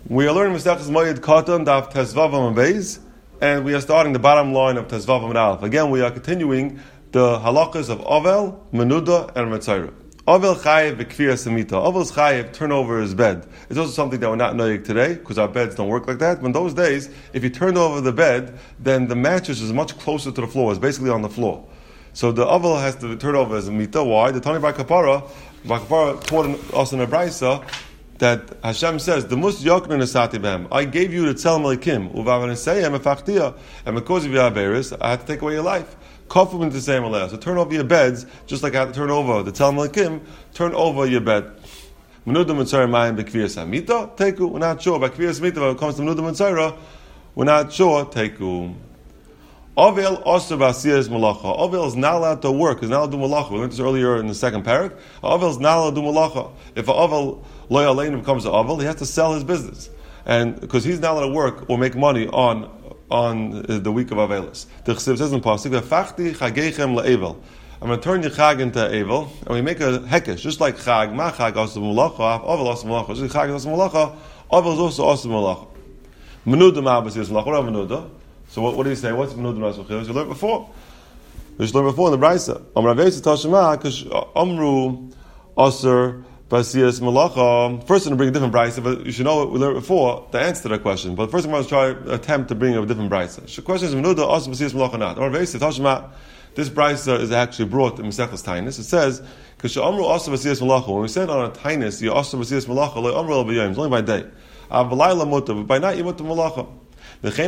We are learning Masechtas Moed Katan Daf Tezvav and Beis, and we are starting the bottom line of Tezvav and Aleph. Again, we are continuing the halachas of Ovel, Menuda, and Metzayra. Ovel Chayev B'Kfir Samita. Ovel's Chayev turn over his bed. It's also something that we're not knowing today because our beds don't work like that. But in those days, if you turned over the bed, then the mattress is much closer to the floor. It's basically on the floor. So the Ovel has to turn over his Mita. Why? The Tani Bar Kapara taught us in a Brisa that Hashem says, "The mus yoknan esati behem." I gave you the tzelem elikim uvavanaseyem efachtia, and because of your averis, I had to take away your life. Kofum into same aleh. So turn over your beds, just like I had to turn over the tzelem elikim. Turn over your bed. Menuda mitzayra mayim bekvir samita teku. We're not sure. By kvir samita, when it comes to menuda mitzayra, we're not sure. Teku. Ovel osir b'asiyas malacha. Ovel is not allowed to work. He's not allowed to do malacha. We learned this earlier in the second parak. Ovel is not allowed to do malacha. If an ovel loy aleinu becomes an ovel, he has to sell his business, and because he's not allowed to work or make money on the week of Avelis. The Chesiv says in pasuk, "V'fachti chageichem le'evel." I'm going to turn your chag into evel, and we make a hekesh, just like chag. Ma chag osir malacha, ovel osir malacha. Just like chag osir malacha, ovel is also osir malacha. Menuda ma'abasiyas malacha. What about menuda? So what do you say? What's Menuda Masachil? You learned before. We should learn before in the Brisa. Amravesi Tashema, because Amru Aser Basiyas Malacha. First, I'm going to bring a different Brisa, but you should know what we learned before, the answer to that question. But first, I'm going to attempt to bring a different Brisa. The question is Menuda Aser Basiyas Malacha not. Amravesi Tashema, this Brisa is actually brought in Mesechus Tainus. It says, because Amru Aser Basiyas Malacha, when we said on a Tainus, you Aser Basiyas Malacha, like Amru El B'yayim, it's only by day. Avalayla Mutta, but by night you Mutta Malacha. And the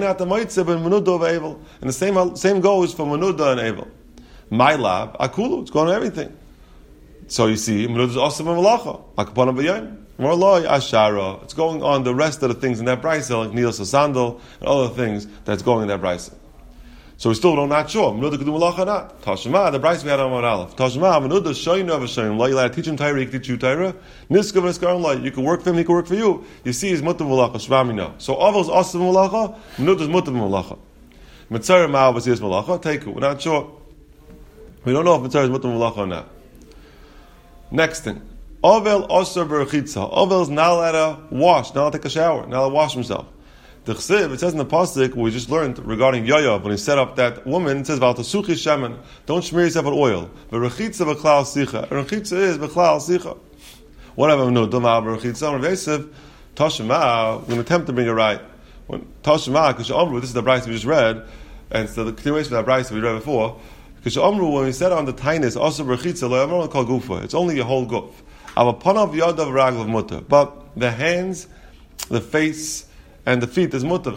same goes for Menuda and Evel. My lab, Akulu, it's going to everything. So you see, Menuda is awesome and Malacha. Akapana B'yayim. Morloi Ashara. It's going on the rest of the things in that Brisa, like Nilas Sandal and other things that's going in that Brisa. So we still don't not sure. Menuda could do Malacha or not. Tashma, the Brisa we had on Mount Aleph. Tashma, Menuda, Shoyin of Shoyin. Lo, you like to teach him Torah, he can teach you Torah. Niskav and Niskarim Lo, you can work for him, he can work for you. You see, he's Mutav Malacha, Shvami no. So Avel's Asav Malacha, Menuda's Mutav Malacha. Mitzayra Ma'al Basiyas Malacha, Teku. We're not sure. We don't know if Mitzayra is Mutav Malacha or not. Next thing. Avel Osir Berachitza. Avel's not allowed to wash, not allowed to take a shower, not allowed to wash himself. The Chesiv, it says in the pasuk we just learned regarding Yoav when he set up that woman. It says "Val tasuchi shemen." Don't smear yourself with oil. V'rechitza b'klal sicha. Rechitza is b'klal sicha. Whatever. No, doma b'rechitza. Revesiv tashema. We're going to attempt to bring it right. Tashema, because Amru. This is the Brisa we just read, and so the continuation of that Brisa we read before. Because Amru, when we said on the Tainus, also b'rechitza, lo Amru called gufa. It's only your whole guf. Avapanav yadav raglav mutter. But the hands, the face, and the feet is mutter.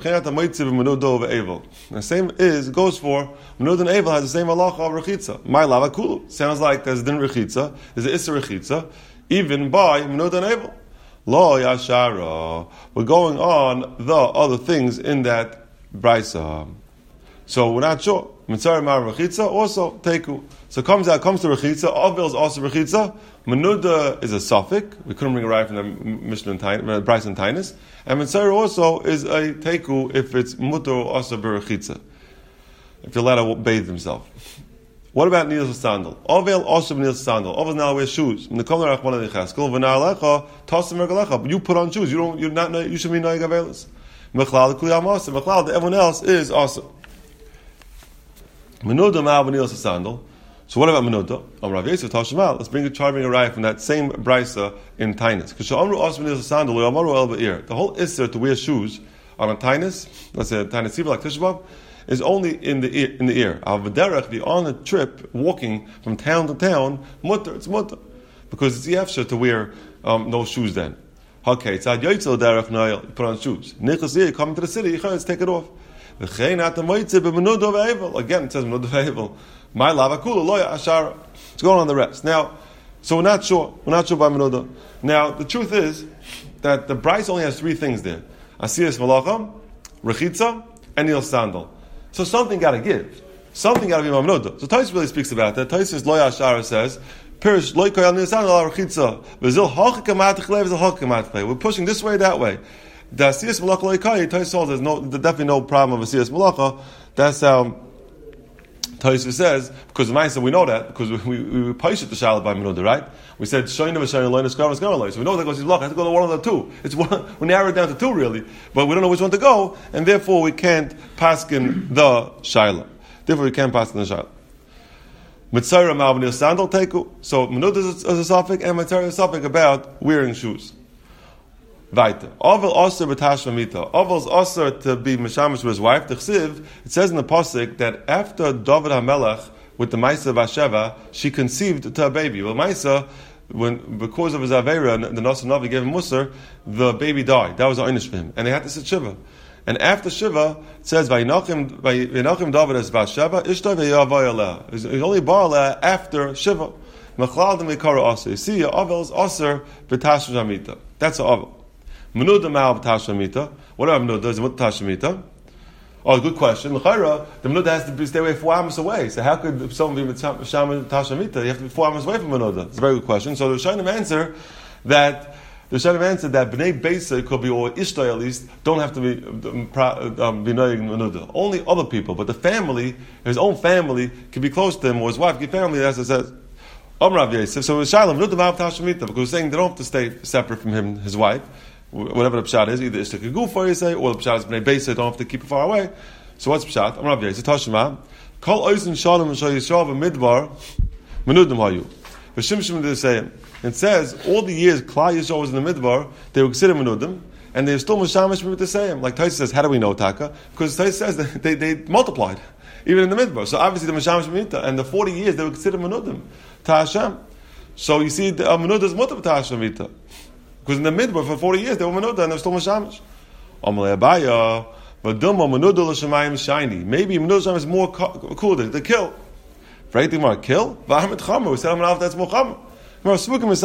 The same goes for Menuda and Evel has the same halacha of rechitza. My lava kulu sounds like there's din rechitza, there's an issa rechitza, even by Menuda and Evel. Lo yashara. We're going on the other things in that brisa, so we're not sure. Mitzar mar rechitza also teku. So comes to rechitza. Ovel is also rechitza. Menuda is a suffix. We couldn't bring it right from the Mishnah and Brisa and Tainus. And Mitzayra also is a teku if it's mutter or asa berachitza. If you're allowed to bathe himself. What about Nilas sandal? Ovel also Nilas sandal. Ovel now wears shoes. You put on shoes. You should be noig avelis. Mechlal, everyone else is awesome. Menuda ma'al Nilas sandal. So what about Menuda? Let's try to bring a raya from that same brisa in Tainus. Because the whole isser to wear shoes on a Tainus, let's say a Tainus like Tishbav, is only in the ear. If you're on a trip, walking from town to town, it's mutter. Because it's yefsha to wear no shoes then. Okay, it's ad yoitzel derech you put on shoes. Nichas here, you come to the city, let's take it off. Again, it says Menuda ve'evel. My lava kula loya ashara. It's going on the rest. Now, so we're not sure. We're not sure by Menuda. Now, the truth is that the Brisa only has three things there: asiyas malacham, rechitza, and nil sandal. So something got to give. Something got to be Menuda. So Tais really speaks about that. Tais loya ashara says, "Pirish loy koyal nil sandal rechitza. V'zil hachikamat chlei, v'zil hachikamat chlei." We're pushing this way, that way. The asiyas malacha loy koyal. Tais says there's definitely no problem of asiyas malacha. That's how Taisva says, because the Maisa, we know that, because we push it the Shalat by Menuda, right? We said, Shoyna v'Shoyna loy, Neskar v'Skar loy. So we know that goes, look, I have to go to one of the two. It's one, we narrow it down to two, really, but we don't know which one to go, and therefore we can't paskin the Shaila. Therefore we can't paskin the Shaila. Mitzayra ma'avnil sandal teku. So Menuda is a suffix, and Mitzayra is a suffix about wearing shoes. Weiter. Ovel osir b'tashva mita. Ovel's osir to be mishamish with his wife. The chsiv, it says in the pasuk that after David HaMelech with the Maisa Vasheva, she conceived to a baby. Well, Maisa, because of his avera, the Nasa Navi gave him Musar, the baby died. That was the einish for him, and they had to sit shiva. And after shiva, it says Vayinachim David as Vasheva Ishtay v'yavayaleh. He's only bar after shiva. Machlal demikara osir. You see, Ovel's osir b'tashva mita. That's Ovel. Menuda ma'al b'tashva mita. What about Menuda? Is it b'tashva mita? Oh, good question. L'chayra, the Menuda has to stay away 4 amos away. So how could someone be b'tashva mita? You have to be 4 amos away from Menuda. It's a very good question. So the Rishonim answer that Bnei Beisa could be, or Ishtay at least, don't have to be noying Menuda. Only other people, but the family, his own family, can be close to him, or his wife, can family, as it says. Rav Yosef. So with Shalom, Menuda ma'al b'tashva mita, because we're saying they don't have to stay separate from him, his wife. Whatever the pshat is, either Ishtak Gufar, you say, or the pshat is Bnei Beisa, don't have to keep it far away. So what's pshat? Rav Yosef, Tashma, Kol Oisin Shalom Shal Yisrael v'Midbar, Menudim Hayu. V'Shimshim did say it says all the years Klal Yisrael was in the Midbar, they were considered Menudim, and they were still Mishamish with the same. Like Taisa says, how do we know Taka? Because Taisa says that they multiplied, even in the Midbar. So obviously the Mishamish Mita, and the 40 years they were considered Menudim to Hashem. So you see, the Menudah is Mutab to Hashem Mita. Because in the Midbar for 40 years they were Menudah and they were still Mishamish. Amalei Abaya, Vaduma Menudah l'Shamayim shiny. Maybe Menudah l'Shamayim is more cool to kill. For anything more, kill? V'ahmet Chamer. We said I'm that's more Chamer. There's two ways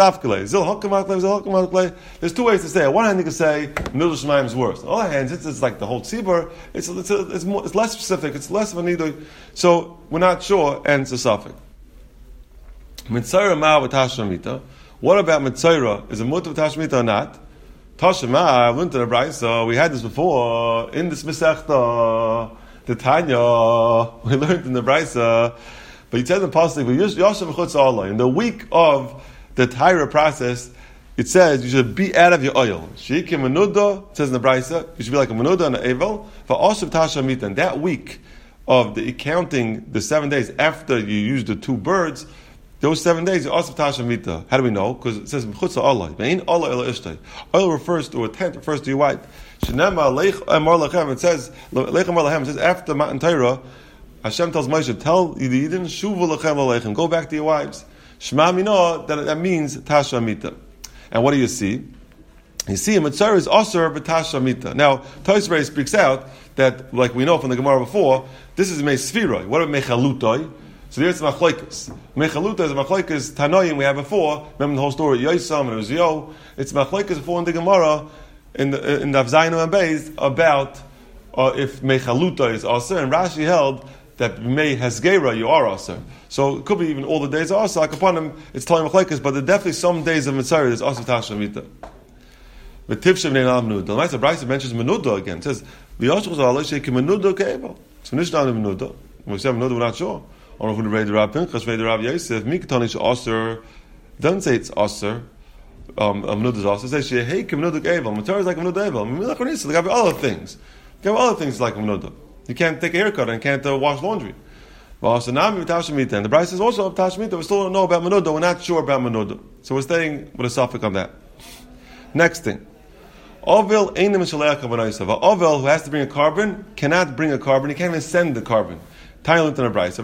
to say it. On one hand, you can say Menudah Shemaim is worse. On the other hand, since it's like the whole tzibur, it's less specific. It's less of a nidoy. So we're not sure, and it's a suffix. Mitzayra ma v'tashva mita. What about Mitzayra? Is it mutar v'tashva mita or not? Tashma, I went to the Brayso. We had this before in this Masechta, the Tanya. We learned in the Brayso. But he said in the pasuk, in the week of the Taira process, it says you should be out of your oil. Sheikh Menuda, it says in the Brayso, you should be like a Menuda and an Evel. For also Tasha Mita, and that week of the counting the 7 days after you use the 2 birds, those 7 days, you also Tasha Mita. How do we know? Because it says Chutza Allah. Oil refers to a tent, refers to your wife. It says after Matan Torah, Hashem tells Moshe, tell the Yidden, Shuvu lechem aleichem, go back to your wives. Shema Minah, that means Tasha Mita. And what do you see? You see, Mitzayra is Osir b'Tasha Mita. Now, Tosfos speaks out that, like we know from the Gemara before, this is Mei Sfiroi. What about Mechalutoi? So there's Machloikas. Mechalutoi is Machloikas Tanoim we had before. Remember the whole story of Yosam and it was Yo. It's Machloikas before in the Gemara, in the Avzayin and Beis, about if Mechalutoi is Osir, and Rashi held that Mei Hesgera you are Osir. So it could be even all the days are Osir. Like upon him, it's telling Machloikas, but there's definitely some days of Mitzayra that's Osir Tasha Mita. The Tivshev Neinal Menuda. The Maisa Brayso mentions Menuda again. It says, V'yoshchus alei sheiki Menuda ke'evel. So Nishna Menuda. We say Menuda, we're not sure. I don't know if we read the Rav Pinchas, read the Rav Yosef. Mikatonish Osir. Doesn't say it's Osir. Menuda's Osir. It says Sheheiki Menuda ke'evel. Mitzayra is like Menuda evel. Milachonisa. There got to be other things. There got to be other things like Menuda. You can't take a haircut and can't wash laundry. Well, so now and the Brayso says also of Tasha Mita. We still don't know about Menuda. We're not sure about Menuda. So we're staying with a suffix on that. Next thing. Ovel einim shaleach kavanaysav. Ovel who has to bring a carbon cannot bring a carbon. He can't even send the carbon. Thailand and a Brayso.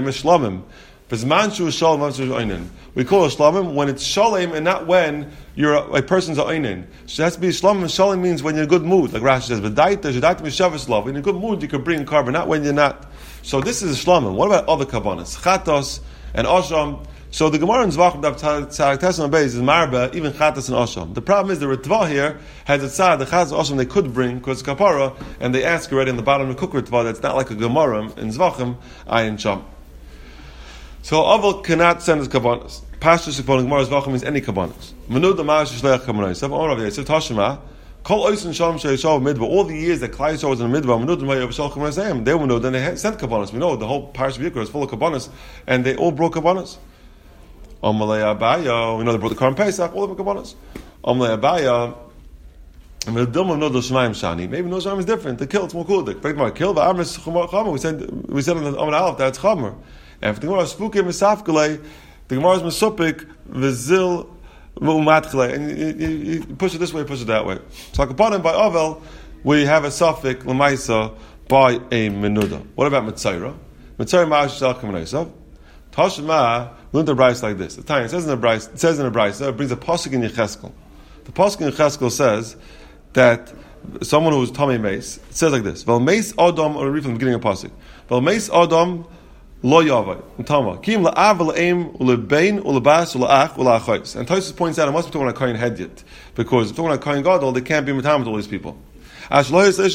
We call it shlamim when it's shalem and not when you're a person's einin. So it has to be shlamim. Shalem means when you're in a good mood. Like Rashi says, in a good mood you could bring a carbon, not when you're not. So this is a shlamim. What about other kavanas? Chatos and osham. So the Gemara in Zvachim Tzarak Tesam Beis is marba even chatas and osham. The problem is the Ritva here has a tzad the chatas and osham they could bring because it's kapara, and they ask already in the bottom of the cook Ritva that's not like a Gemara in Zvachim ayin sham. So Aval cannot send his kavanas. Pashtus upon Gemara Zvachim means any kavanas. Menuda ma'ash shleich kavanas. So Rav Yosef Tashma All the years that Klai Yisrael was in the midbar, they will know. Then they sent kabbanas. We know the whole parish of Yikra is full of kabbanas, and they all brought kabbanas. Amalei Abaya, we know they brought the Karm Pesach, all of the kabbanas. Amalei Abaya, maybe no Shemaim is different. The kill, it's more cool. The kill, the Amris Chamer. We said on the Amar Aleph that's Chamer. And if the Gemara is Spukim Misafkalei, the Gemara is Mesupik Vizil. And you push it this way, push it that way. So upon him by Ovel, we have a suffix Lamaisa by a Menuda. What about Mitzayra? Mitzayra Ma'ash Shalchim Menaisav. Tashma learned the Bryce like this. The time it says in the Bryce, it brings a pasuk in Yecheskel. The pasuk in Yecheskel says that someone who is Tomei Mace, it says like this: Vel Mace Adam, or read from the beginning of pasuk. Vel Mace Adam. Lo Yavai. Kim la'av la'aim u'lebein u'lebas u'la'ach u'la'achos. And Tosfos points out it must be talking about Kohen Hedyot, because if talking about Kohen Gadol, they can't be metamed with all these people. After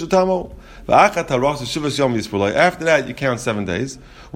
that, you count 7 days.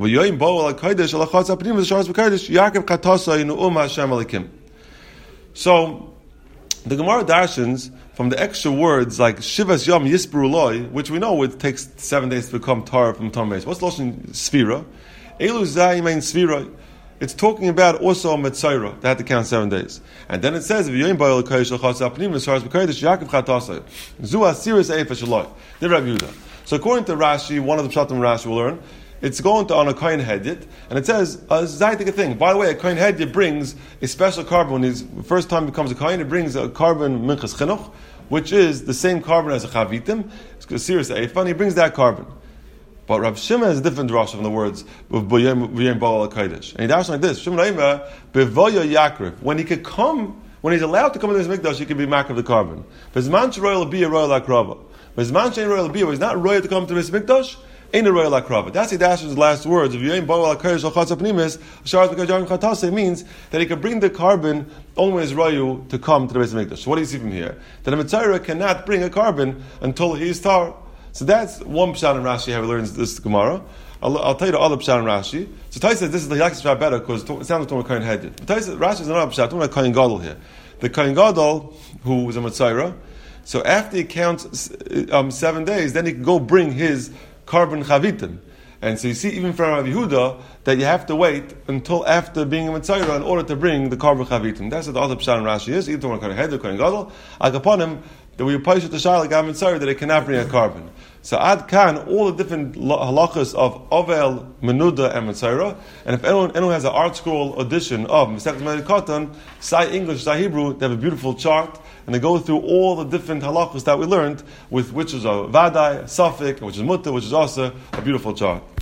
So the Gemara darshans from the extra words like Shivas Yom Yisperu Loi, which we know it takes 7 days to become Torah from Tom Beis. What's the Lashon Sfira? Elu Zayimein Sfira. It's talking about also a Metzayra that had to count 7 days. And then it says, V'yoyim ba'ol k'ayishal chasa apnim l'sharas b'kaydish Yaakov chatasai. Zu asiris eifah shaloi. The Rabbi Yehuda. So according to Rashi, one of the Pshatim Rashi will learn, it's going to on a Kohen Hedyot, and it says a zaytik thing. By the way, a Kohen Hedyot brings a special carbon when he's first time he becomes a Kohen. It brings a carbon minchas chinuch, which is the same carbon as a chavitim. It's a serious eifah, and he brings that carbon. But Rav Shimon has a different drasha from the words of B'yem Ba'al HaKodesh. And he dashes like this: Shimon Reimer B'voya Yakriv. When he could come, when he's allowed to come into this mikdash, he can be mark of the carbon. B'zman sheroyal be a royal akrava. B'zman shein royal be, he's not royal to come to this mikdash. Ain't a royal akrava. That's the dashes last words of B'yem Ba'al HaKodesh Al Pnimis. Sharas B'kajarim Chatase means that he can bring the carbon only when he's royal to come to the base mikdash. So what do you see from here? That a Mitzayra cannot bring a carbon until he is tar. So that's one pshat in Rashi how he learns this Gemara. I'll tell you the other pshat in Rashi. So Tais says this is the Yakis pshat better because it sounds like Kohen Hedyot. But Tais says Rashi is another pshat. Talking about Kohen Gadol here. The Kohen Gadol who was a Mitzayra. So after he counts 7 days, then he can go bring his carbon chavitim. And so you see even from Rabbi Yehuda that you have to wait until after being a Mitzayra in order to bring the carbon chavitim. That's what the other pshat in Rashi is. Either talking about Kohen Hedyot, Kohen Gadol. Upon him that we apply to Shai Gam Mitzayra that it cannot bring a carbon. So Ad Kan, all the different halachas of Ovel, Menuda, and Mitzayra. And if anyone has an art scroll edition of Masechet Menachos Katan, Sai English, Sai Hebrew, they have a beautiful chart, and they go through all the different halachas that we learned, with which is a Vadai, a Safik, which is Mutta, which is also a beautiful chart.